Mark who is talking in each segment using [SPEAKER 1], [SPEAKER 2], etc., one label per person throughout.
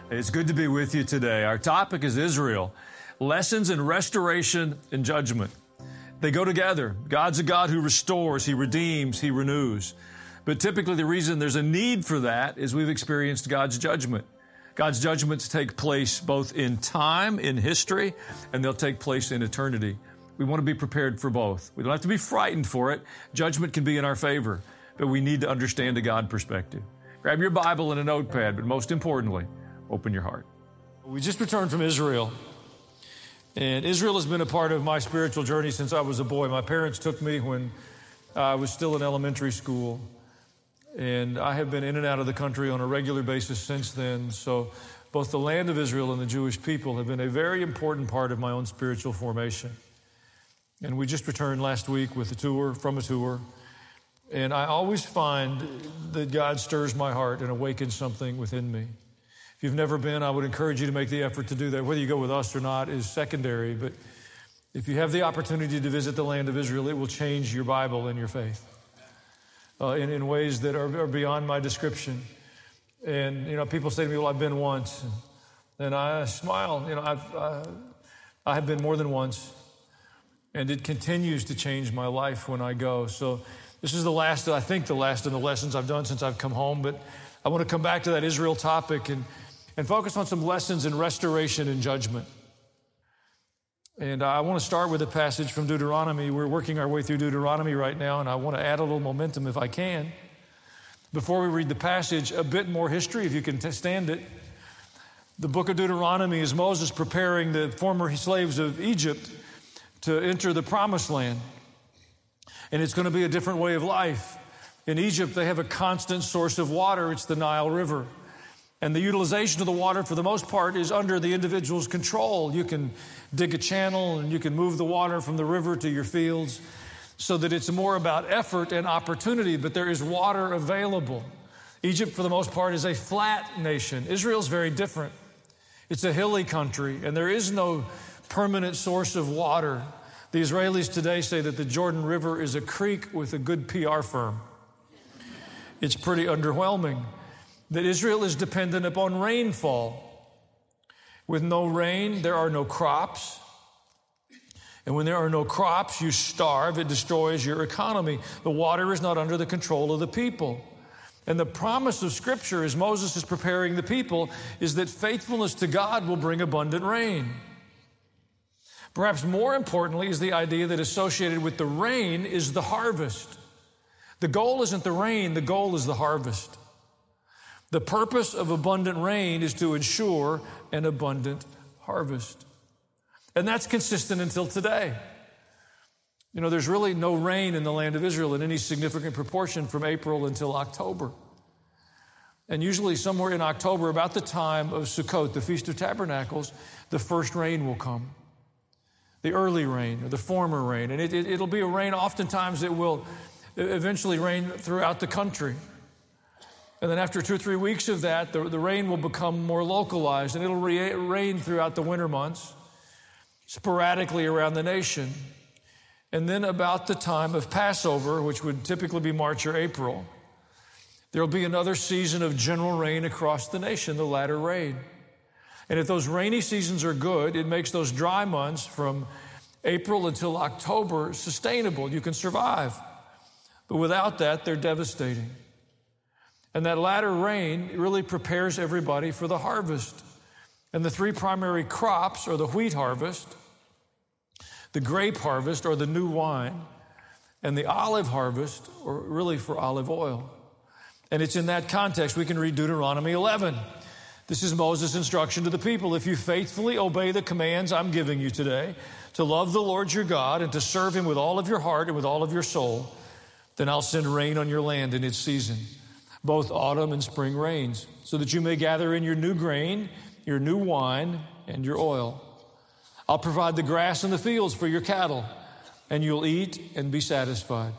[SPEAKER 1] It's good to be with you today. Our topic is Israel, lessons in restoration and judgment. They go together. God's a God who restores, He redeems, He renews. But typically the reason there's a need for that is we've experienced God's judgment. God's judgments take place both in time, in history, and they'll take place in eternity. We want to be prepared for both. We don't have to be frightened for it. Judgment can be in our favor, but we need to understand a God perspective. Grab your Bible and a notepad, but most importantly, open your heart. We just returned from Israel, and Israel has been a part of my spiritual journey since I was a boy. My parents took me when I was still in elementary school, and I have been in and out of the country on a regular basis since then. So both the land of Israel and the Jewish people have been a very important part of my own spiritual formation. And we just returned last week with from a tour. And I always find that God stirs my heart and awakens something within me. If you've never been, I would encourage you to make the effort to do that. Whether you go with us or not is secondary, but if you have the opportunity to visit the land of Israel, it will change your Bible and your faith in ways that are beyond my description. And, people say to me, well, I've been once. And I smile. I have been more than once. And it continues to change my life when I go. So this is the last of the lessons I've done since I've come home. But I want to come back to that Israel topic and focus on some lessons in restoration and judgment. And I want to start with a passage from Deuteronomy. We're working our way through Deuteronomy right now, and I want to add a little momentum if I can. Before we read the passage, a bit more history, if you can stand it. The book of Deuteronomy is Moses preparing the former slaves of Egypt to enter the promised land. And it's going to be a different way of life. In Egypt, they have a constant source of water. It's the Nile River. And the utilization of the water, for the most part, is under the individual's control. You can dig a channel and you can move the water from the river to your fields so that it's more about effort and opportunity, but there is water available. Egypt, for the most part, is a flat nation. Israel's very different. It's a hilly country, and there is no permanent source of water. The Israelis today say that the Jordan River is a creek with a good PR firm. It's pretty underwhelming. That Israel is dependent upon rainfall. With no rain, there are no crops. And when there are no crops, you starve. It destroys your economy. The water is not under the control of the people. And the promise of Scripture, as Moses is preparing the people, is that faithfulness to God will bring abundant rain. Perhaps more importantly is the idea that associated with the rain is the harvest. The goal isn't the rain, the goal is the harvest. The purpose of abundant rain is to ensure an abundant harvest. And that's consistent until today. There's really no rain in the land of Israel in any significant proportion from April until October. And usually somewhere in October, about the time of Sukkot, the Feast of Tabernacles, the first rain will come. The early rain or the former rain. And it'll be a rain, oftentimes it will eventually rain throughout the country. And then after 2 or 3 weeks of that, the rain will become more localized, and it'll rain throughout the winter months, sporadically around the nation. And then about the time of Passover, which would typically be March or April, there will be another season of general rain across the nation, the latter rain. And if those rainy seasons are good, it makes those dry months from April until October sustainable. You can survive. But without that, they're devastating. And that latter rain really prepares everybody for the harvest. And the 3 primary crops are the wheat harvest, the grape harvest, or the new wine, and the olive harvest, or really for olive oil. And it's in that context we can read Deuteronomy 11. This is Moses' instruction to the people. If you faithfully obey the commands I'm giving you today, to love the Lord your God and to serve Him with all of your heart and with all of your soul, then I'll send rain on your land in its season, both autumn and spring rains, so that you may gather in your new grain, your new wine, and your oil. I'll provide the grass in the fields for your cattle, and you'll eat and be satisfied.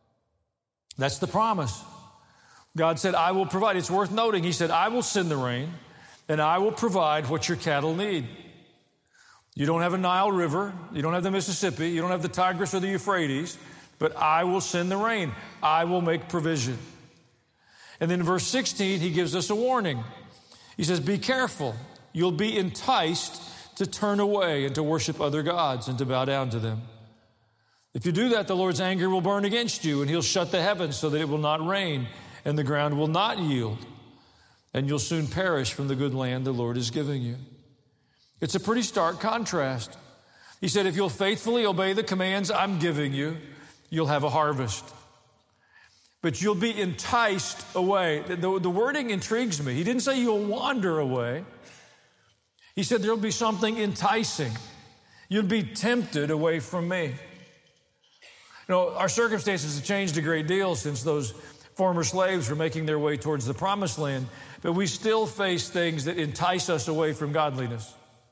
[SPEAKER 1] That's the promise. God said, I will provide. It's worth noting. He said, I will send the rain, and I will provide what your cattle need. You don't have a Nile River. You don't have the Mississippi. You don't have the Tigris or the Euphrates. But I will send the rain. I will make provision. And then in verse 16, he gives us a warning. He says, be careful. You'll be enticed to turn away and to worship other gods and to bow down to them. If you do that, the Lord's anger will burn against you, and he'll shut the heavens so that it will not rain, and the ground will not yield, and you'll soon perish from the good land the Lord is giving you. It's a pretty stark contrast. He said, if you'll faithfully obey the commands I'm giving you, you'll have a harvest. But you'll be enticed away. The wording intrigues me. He didn't say you'll wander away. He said there'll be something enticing. You'll be tempted away from me. You know, our circumstances have changed a great deal since those former slaves were making their way towards the promised land, but we still face things that entice us away from godliness.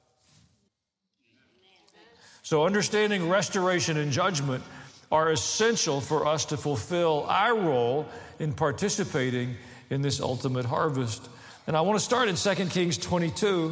[SPEAKER 1] So understanding restoration and judgment are essential for us to fulfill our role in participating in this ultimate harvest. And I want to start in 2 Kings 22.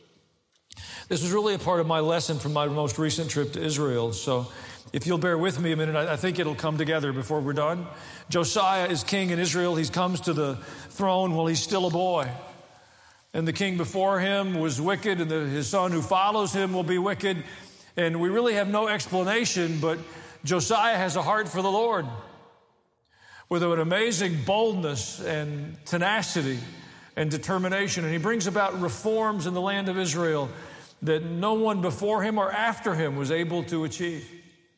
[SPEAKER 1] This was really a part of my lesson from my most recent trip to Israel. So if you'll bear with me a minute, I think it'll come together before we're done. Josiah is king in Israel. He comes to the throne while he's still a boy. And the king before him was wicked, and his son who follows him will be wicked. And we really have no explanation, but Josiah has a heart for the Lord with an amazing boldness and tenacity and determination. And he brings about reforms in the land of Israel that no one before him or after him was able to achieve.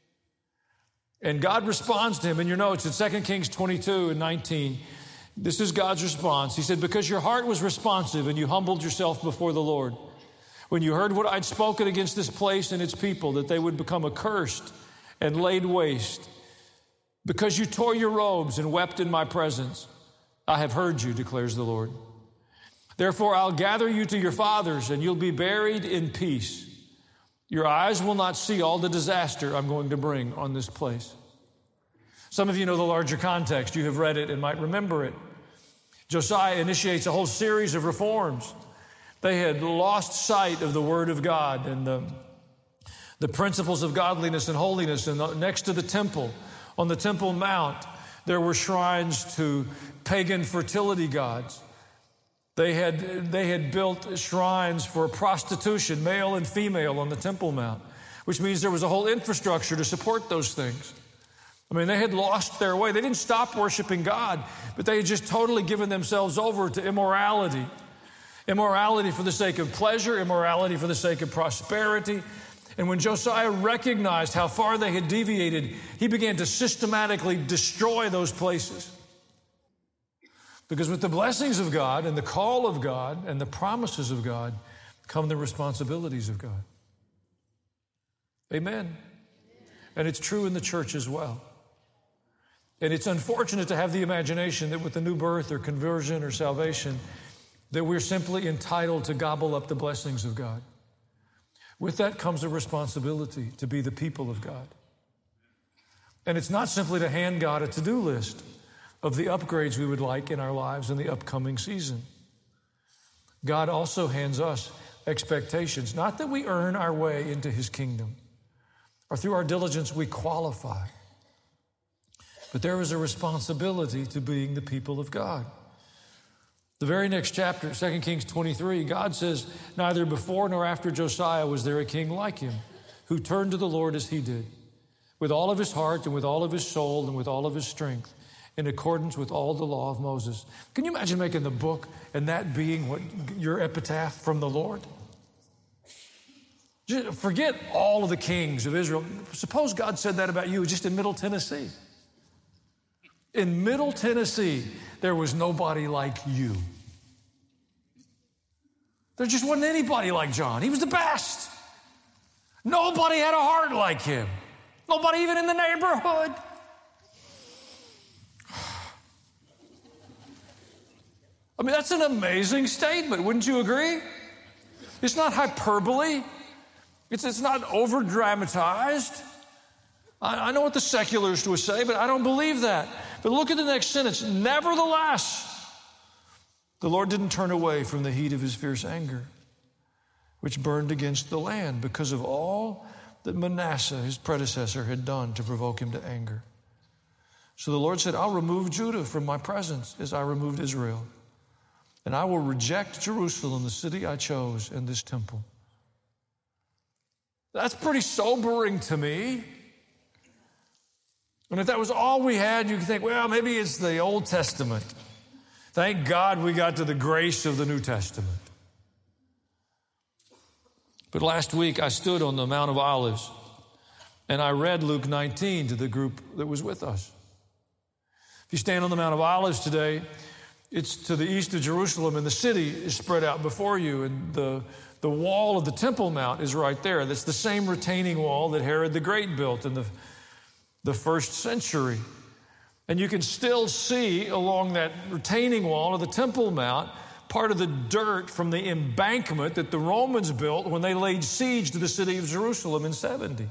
[SPEAKER 1] And God responds to him. In your notes, in 2 Kings 22 and 19, this is God's response. He said, because your heart was responsive and you humbled yourself before the Lord, when you heard what I'd spoken against this place and its people, that they would become accursed and laid waste, because you tore your robes and wept in my presence, I have heard you, declares the Lord. Therefore, I'll gather you to your fathers, and you'll be buried in peace. Your eyes will not see all the disaster I'm going to bring on this place. Some of you know the larger context. You have read it and might remember it. Josiah initiates a whole series of reforms. They had lost sight of the Word of God and the principles of godliness and holiness. And next to the temple, on the Temple Mount, there were shrines to pagan fertility gods. They had built shrines for prostitution, male and female, on the Temple Mount, which means there was a whole infrastructure to support those things. I mean, they had lost their way. They didn't stop worshiping God, but they had just totally given themselves over to immorality. Immorality for the sake of pleasure, immorality for the sake of prosperity. And when Josiah recognized how far they had deviated, he began to systematically destroy those places. Because with the blessings of God and the call of God and the promises of God come the responsibilities of God. Amen. And it's true in the church as well. And it's unfortunate to have the imagination that with the new birth or conversion or salvation, that we're simply entitled to gobble up the blessings of God. With that comes a responsibility to be the people of God. And it's not simply to hand God a to-do list of the upgrades we would like in our lives in the upcoming season. God also hands us expectations, not that we earn our way into his kingdom or through our diligence we qualify, but there is a responsibility to being the people of God. The very next chapter, 2 Kings 23, God says, neither before nor after Josiah was there a king like him who turned to the Lord as he did, with all of his heart and with all of his soul and with all of his strength, in accordance with all the law of Moses. Can you imagine making the book and that being what your epitaph from the Lord? Just forget all of the kings of Israel. Suppose God said that about you just in Middle Tennessee. In Middle Tennessee, there was nobody like you. There just wasn't anybody like John. He was the best. Nobody had a heart like him. Nobody even in the neighborhood. I mean, that's an amazing statement. Wouldn't you agree? It's not hyperbole. It's not over-dramatized. I know what the secularists would say, but I don't believe that. But look at the next sentence. Nevertheless, the Lord didn't turn away from the heat of his fierce anger, which burned against the land because of all that Manasseh, his predecessor, had done to provoke him to anger. So the Lord said, I'll remove Judah from my presence as I removed Israel. and I will reject Jerusalem, the city I chose, and this temple. That's pretty sobering to me. And if that was all we had, you could think, well, maybe it's the Old Testament. Thank God we got to the grace of the New Testament. But last week I stood on the Mount of Olives and I read Luke 19 to the group that was with us. If you stand on the Mount of Olives today, it's to the east of Jerusalem, and the city is spread out before you, and the wall of the Temple Mount is right there. That's the same retaining wall that Herod the Great built in the first century. And you can still see along that retaining wall of the Temple Mount part of the dirt from the embankment that the Romans built when they laid siege to the city of Jerusalem in 70.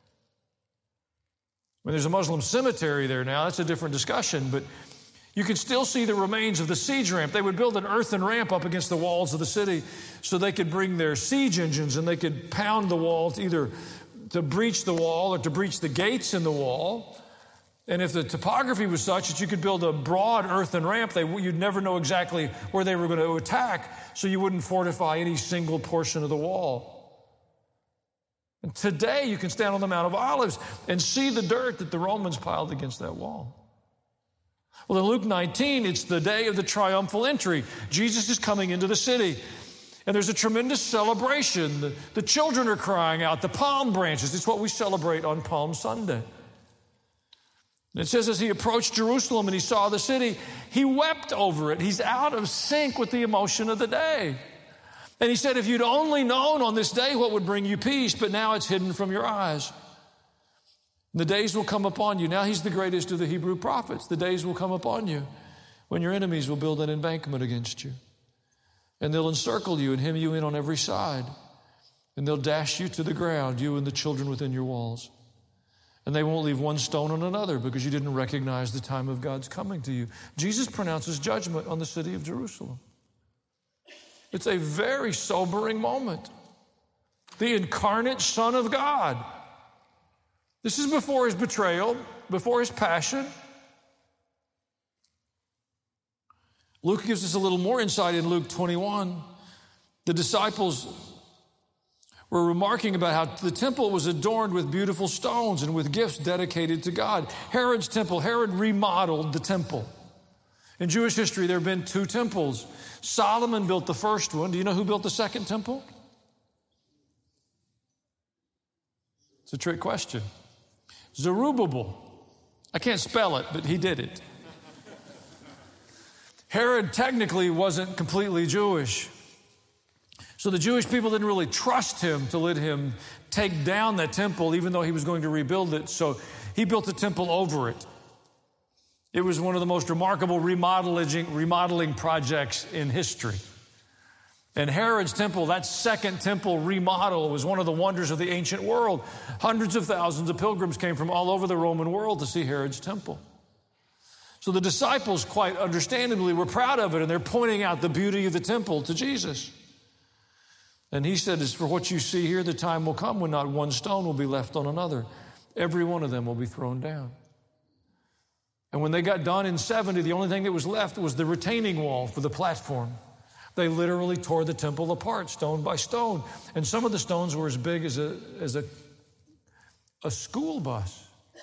[SPEAKER 1] When there's a Muslim cemetery there now, that's a different discussion, but you can still see the remains of the siege ramp. They would build an earthen ramp up against the walls of the city so they could bring their siege engines and they could pound the walls either to breach the wall or to breach the gates in the wall. And if the topography was such that you could build a broad earthen ramp, you'd never know exactly where they were going to attack, so you wouldn't fortify any single portion of the wall. And today you can stand on the Mount of Olives and see the dirt that the Romans piled against that wall. Well, in Luke 19, it's the day of the triumphal entry. Jesus is coming into the city, and there's a tremendous celebration. The children are crying out, the palm branches. It's what we celebrate on Palm Sunday. And it says as he approached Jerusalem and he saw the city, he wept over it. He's out of sync with the emotion of the day. And he said, if you'd only known on this day what would bring you peace, but now it's hidden from your eyes. The days will come upon you. Now he's the greatest of the Hebrew prophets. The days will come upon you when your enemies will build an embankment against you. And they'll encircle you and hem you in on every side. And they'll dash you to the ground, you and the children within your walls. And they won't leave one stone on another because you didn't recognize the time of God's coming to you. Jesus pronounces judgment on the city of Jerusalem. It's a very sobering moment. The incarnate Son of God. This is before his betrayal, before his passion. Luke gives us a little more insight in Luke 21. The disciples were remarking about how the temple was adorned with beautiful stones and with gifts dedicated to God. Herod's temple, Herod remodeled the temple. In Jewish history, there have been two temples. Solomon built the first one. Do you know who built the second temple? It's a trick question. Zerubbabel. I can't spell it, but he did it. Herod technically wasn't completely Jewish. So the Jewish people didn't really trust him to let him take down that temple, even though he was going to rebuild it. So he built a temple over it. It was one of the most remarkable remodeling projects in history. And Herod's temple, that second temple remodel, was one of the wonders of the ancient world. Hundreds of thousands of pilgrims came from all over the Roman world to see Herod's temple. So the disciples, quite understandably, were proud of it, and they're pointing out the beauty of the temple to Jesus. And he said, as for what you see here, the time will come when not one stone will be left on another. Every one of them will be thrown down. And when they got done in 70, the only thing that was left was the retaining wall for the platform. They literally tore the temple apart, stone by stone. And some of the stones were as big as a school bus.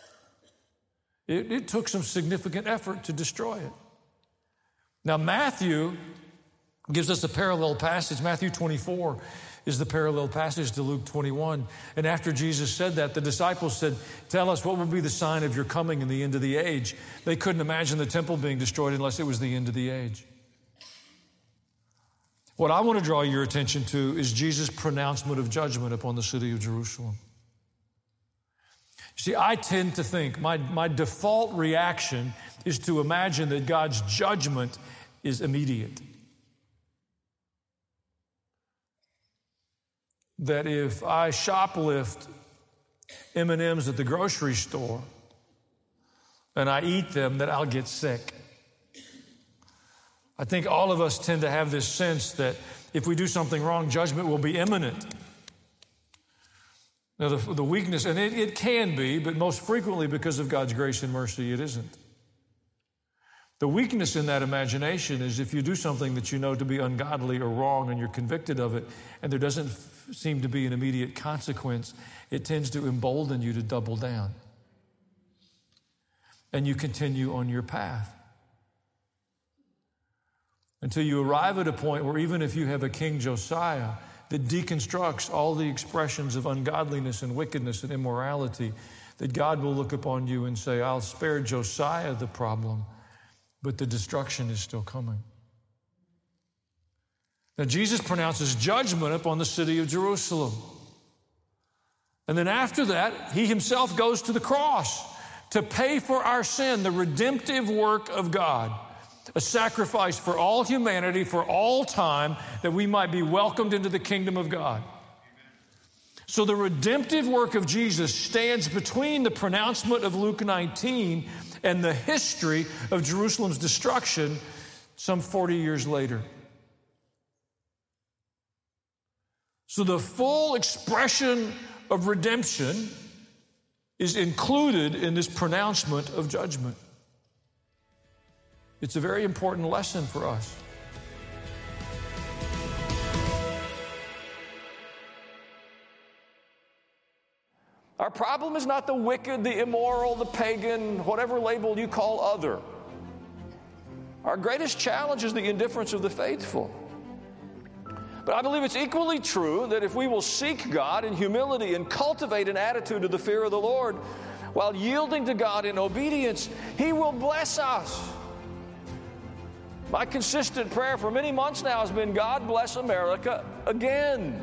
[SPEAKER 1] It took some significant effort to destroy it. Now, Matthew gives us a parallel passage. Matthew 24 is the parallel passage to Luke 21. And after Jesus said that, the disciples said, tell us what will be the sign of your coming in the end of the age. They couldn't imagine the temple being destroyed unless it was the end of the age. What I want to draw your attention to is Jesus' pronouncement of judgment upon the city of Jerusalem. See, I tend to think, my default reaction is to imagine that God's judgment is immediate. That if I shoplift M&Ms at the grocery store and I eat them, that I'll get sick. I think all of us tend to have this sense that if we do something wrong, judgment will be imminent. Now, the weakness, and it can be, but most frequently because of God's grace and mercy, it isn't. The weakness in that imagination is if you do something that you know to be ungodly or wrong and you're convicted of it and there doesn't seem to be an immediate consequence, it tends to embolden you to double down. And you continue on your path until you arrive at a point where even if you have a King Josiah that deconstructs all the expressions of ungodliness and wickedness and immorality, that God will look upon you and say, I'll spare Josiah the problem, but the destruction is still coming. Now, Jesus pronounces judgment upon the city of Jerusalem. And then after that, he himself goes to the cross to pay for our sin, the redemptive work of God, a sacrifice for all humanity, for all time, that we might be welcomed into the kingdom of God. So the redemptive work of Jesus stands between the pronouncement of Luke 19 and the history of Jerusalem's destruction some 40 years later. So the full expression of redemption is included in this pronouncement of judgment. It's a very important lesson for us. Our problem is not the wicked, the immoral, the pagan, whatever label you call other. Our greatest challenge is the indifference of the faithful. But I believe it's equally true that if we will seek God in humility and cultivate an attitude of the fear of the Lord while yielding to God in obedience, He will bless us. My consistent prayer for many months now has been, God bless America again.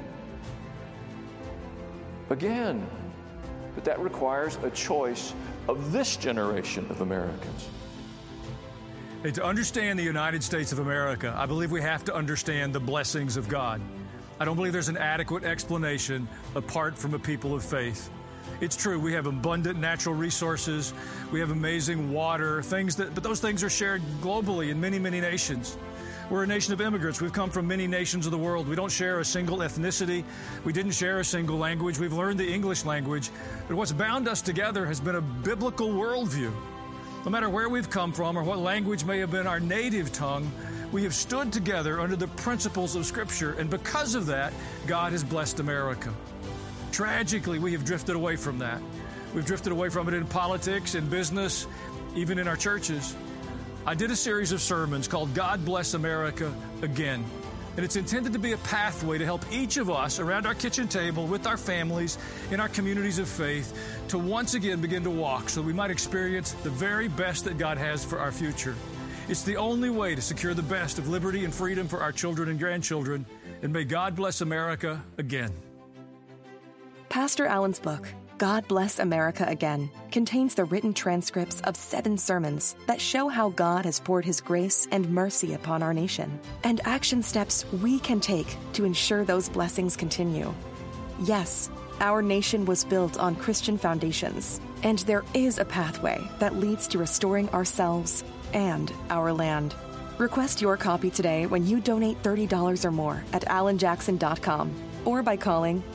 [SPEAKER 1] Again. But that requires a choice of this generation of Americans.
[SPEAKER 2] Hey, to understand the United States of America, I believe we have to understand the blessings of God. I don't believe there's an adequate explanation apart from a people of faith. It's true, we have abundant natural resources, we have amazing water, but those things are shared globally in many, many nations. We're a nation of immigrants. We've come from many nations of the world. We don't share a single ethnicity. We didn't share a single language. We've learned the English language. But what's bound us together has been a biblical worldview. No matter where we've come from or what language may have been our native tongue, we have stood together under the principles of Scripture. And because of that, God has blessed America. Tragically, we have drifted away from that. We've drifted away from it in politics, in business, even in our churches. I did a series of sermons called God Bless America Again. And it's intended to be a pathway to help each of us around our kitchen table, with our families, in our communities of faith, to once again begin to walk so we might experience the very best that God has for our future. It's the only way to secure the best of liberty and freedom for our children and grandchildren. And may God bless America again.
[SPEAKER 3] Pastor Allen's book, God Bless America Again, contains the written transcripts of 7 sermons that show how God has poured His grace and mercy upon our nation, and action steps we can take to ensure those blessings continue. Yes, our nation was built on Christian foundations, and there is a pathway that leads to restoring ourselves and our land. Request your copy today when you donate $30 or more at allenjackson.com. or by calling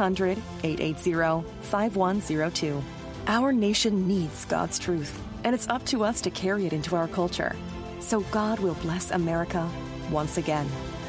[SPEAKER 3] 800-880-5102. Our nation needs God's truth, and it's up to us to carry it into our culture. So God will bless America once again.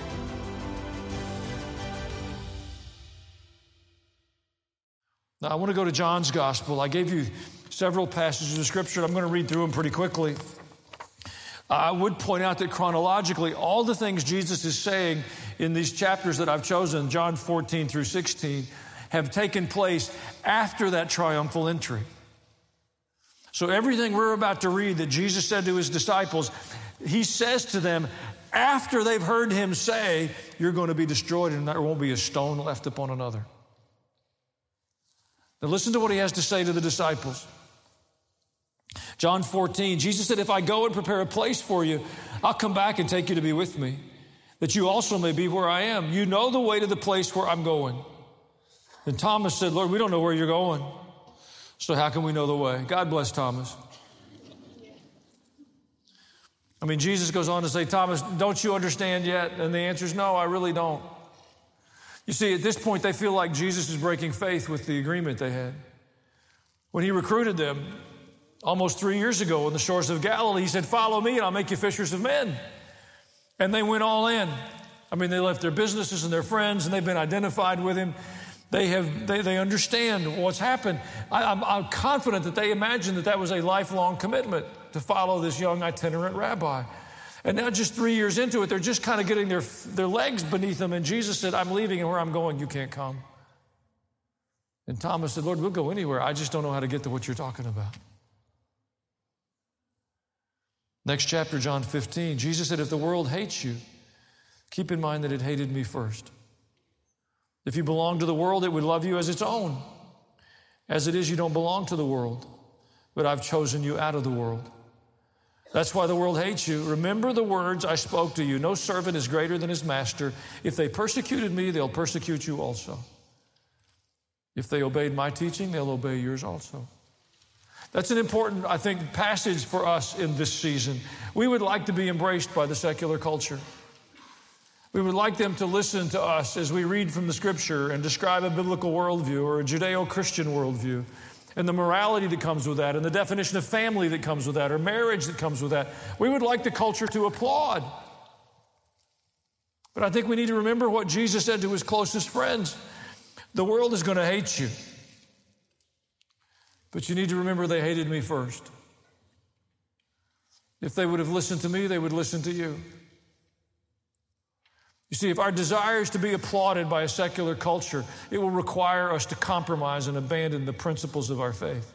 [SPEAKER 1] Now, I want to go to John's Gospel. I gave you several passages of Scripture. I'm going to read through them pretty quickly. I would point out that chronologically, all the things Jesus is saying in these chapters that I've chosen, John 14 through 16, have taken place after that triumphal entry. So everything we're about to read that Jesus said to His disciples, He says to them after they've heard Him say, you're going to be destroyed and there won't be a stone left upon another. Now listen to what He has to say to the disciples. John 14, Jesus said, if I go and prepare a place for you, I'll come back and take you to be with me, that you also may be where I am. You know the way to the place where I'm going. And Thomas said, Lord, we don't know where you're going. So how can we know the way? God bless Thomas. I mean, Jesus goes on to say, Thomas, don't you understand yet? And the answer is no, I really don't. You see, at this point, they feel like Jesus is breaking faith with the agreement they had. When He recruited them, Almost 3 years ago on the shores of Galilee, he said, follow me and I'll make you fishers of men. And they went all in. I mean, they left their businesses and their friends, and they've been identified with him. They understand what's happened. I'm confident that they imagined that was a lifelong commitment to follow this young itinerant rabbi. And now just 3 years into it, they're just kind of getting their legs beneath them. And Jesus said, I'm leaving, and where I'm going, you can't come. And Thomas said, Lord, we'll go anywhere. I just don't know how to get to what you're talking about. Next chapter, John 15, Jesus said, if the world hates you, keep in mind that it hated me first. If you belong to the world, it would love you as its own. As it is, you don't belong to the world, but I've chosen you out of the world. That's why the world hates you. Remember the words I spoke to you. No servant is greater than his master. If they persecuted me, they'll persecute you also. If they obeyed my teaching, they'll obey yours also. That's an important, I think, passage for us in this season. We would like to be embraced by the secular culture. We would like them to listen to us as we read from the Scripture and describe a biblical worldview or a Judeo-Christian worldview and the morality that comes with that and the definition of family that comes with that or marriage that comes with that. We would like the culture to applaud. But I think we need to remember what Jesus said to his closest friends. The world is going to hate you. But you need to remember they hated me first. If they would have listened to me, they would listen to you. You see, if our desire is to be applauded by a secular culture, it will require us to compromise and abandon the principles of our faith.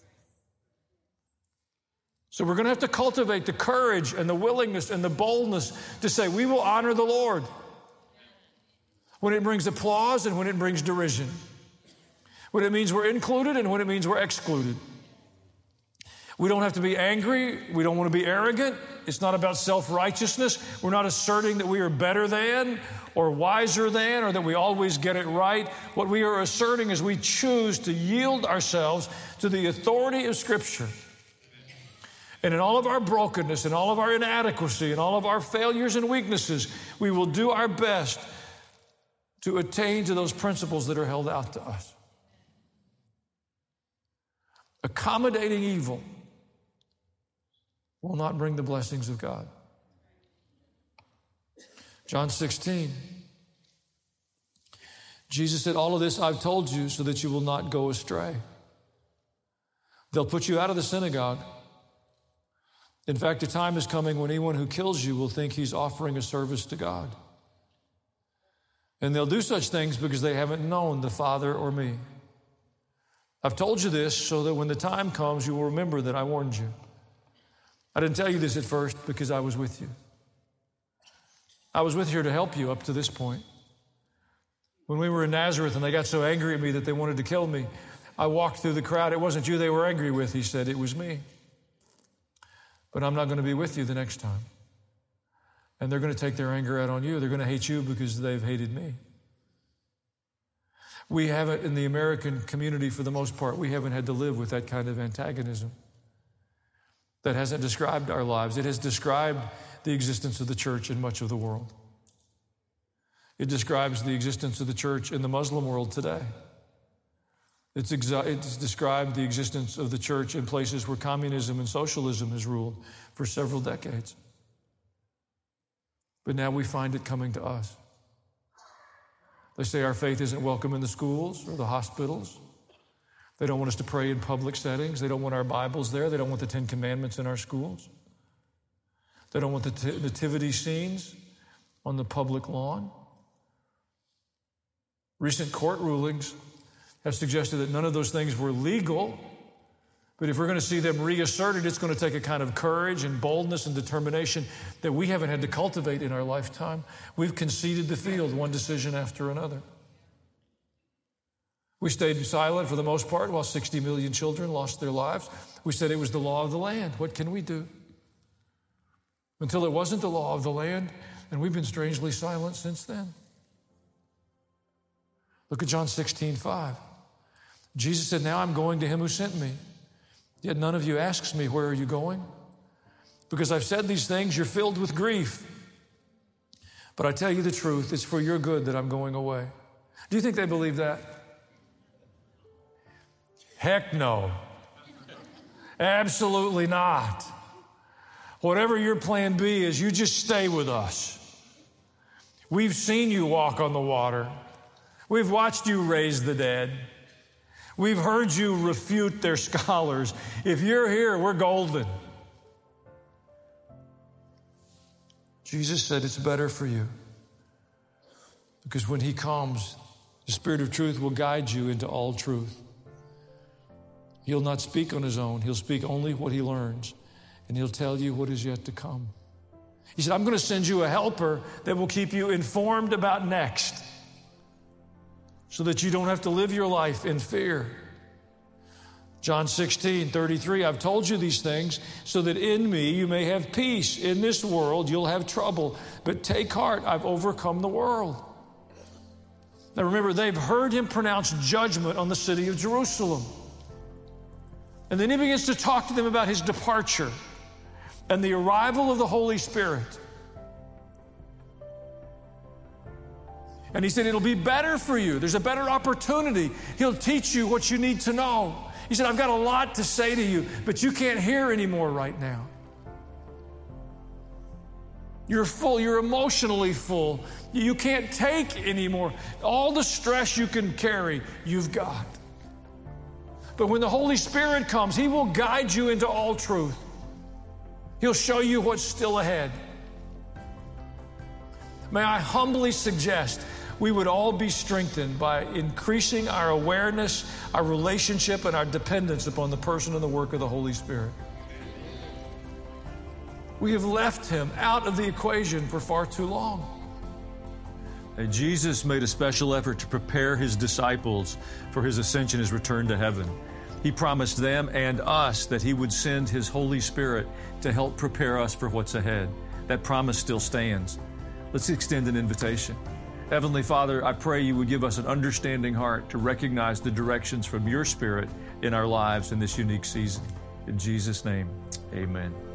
[SPEAKER 1] So we're going to have to cultivate the courage and the willingness and the boldness to say, we will honor the Lord when it brings applause and when it brings derision. When it means we're included and when it means we're excluded. We don't have to be angry. We don't want to be arrogant. It's not about self-righteousness. We're not asserting that we are better than or wiser than or that we always get it right. What we are asserting is we choose to yield ourselves to the authority of Scripture. And in all of our brokenness and all of our inadequacy and all of our failures and weaknesses, we will do our best to attain to those principles that are held out to us. Accommodating evil will not bring the blessings of God. John 16. Jesus said, all of this I've told you so that you will not go astray. They'll put you out of the synagogue. In fact, a time is coming when anyone who kills you will think he's offering a service to God. And they'll do such things because they haven't known the Father or me. I've told you this so that when the time comes, you will remember that I warned you. I didn't tell you this at first because I was with you. I was with you to help you up to this point. When we were in Nazareth and they got so angry at me that they wanted to kill me, I walked through the crowd. It wasn't you they were angry with, he said. It was me. But I'm not going to be with you the next time. And they're going to take their anger out on you. They're going to hate you because they've hated me. We haven't, in the American community for the most part, we haven't had to live with that kind of antagonism. That hasn't described our lives. It has described the existence of the church in much of the world. It describes the existence of the church in the Muslim world today. It's described the existence of the church in places where communism and socialism has ruled for several decades. But now we find it coming to us. They say our faith isn't welcome in the schools or the hospitals. They don't want us to pray in public settings. They don't want our Bibles there. They don't want the Ten Commandments in our schools. They don't want the nativity scenes on the public lawn. Recent court rulings have suggested that none of those things were legal. But if we're going to see them reasserted, it's going to take a kind of courage and boldness and determination that we haven't had to cultivate in our lifetime. We've conceded the field, one decision after another. We stayed silent for the most part while 60 million children lost their lives. We said it was the law of the land. What can we do? Until it wasn't the law of the land, and we've been strangely silent since then. Look at John 16:5. Jesus said, now I'm going to him who sent me. Yet none of you asks me, where are you going? Because I've said these things, you're filled with grief. But I tell you the truth, it's for your good that I'm going away. Do you think they believe that? Heck no.
[SPEAKER 2] Absolutely not. Whatever your plan B is, you just stay with us. We've seen you walk on the water. We've watched you raise the dead. We've heard you refute their scholars. If you're here, we're golden. Jesus said it's better for you, because when he comes, the Spirit of truth will guide you into all truth. He'll not speak on his own. He'll speak only what he learns, and he'll tell you what is yet to come. He said, I'm going to send you a helper that will keep you informed about next, so that you don't have to live your life in fear. John 16:33, I've told you these things so that in me you may have peace. In this world you'll have trouble, but take heart, I've overcome the world. Now remember, they've heard him pronounce judgment on the city of Jerusalem. And then he begins to talk to them about his departure and the arrival of the Holy Spirit. And he said, it'll be better for you. There's a better opportunity. He'll teach you what you need to know. He said, I've got a lot to say to you, but you can't hear anymore right now. You're full. You're emotionally full. You can't take anymore. All the stress you can carry, you've got. But when the Holy Spirit comes, he will guide you into all truth. He'll show you what's still ahead. May I humbly suggest we would all be strengthened by increasing our awareness, our relationship, and our dependence upon the person and the work of the Holy Spirit. We have left him out of the equation for far too long.
[SPEAKER 1] Jesus made a special effort to prepare his disciples for his ascension, his return to heaven. He promised them and us that he would send his Holy Spirit to help prepare us for what's ahead. That promise still stands. Let's extend an invitation. Heavenly Father, I pray you would give us an understanding heart to recognize the directions from your Spirit in our lives in this unique season. In Jesus' name, amen.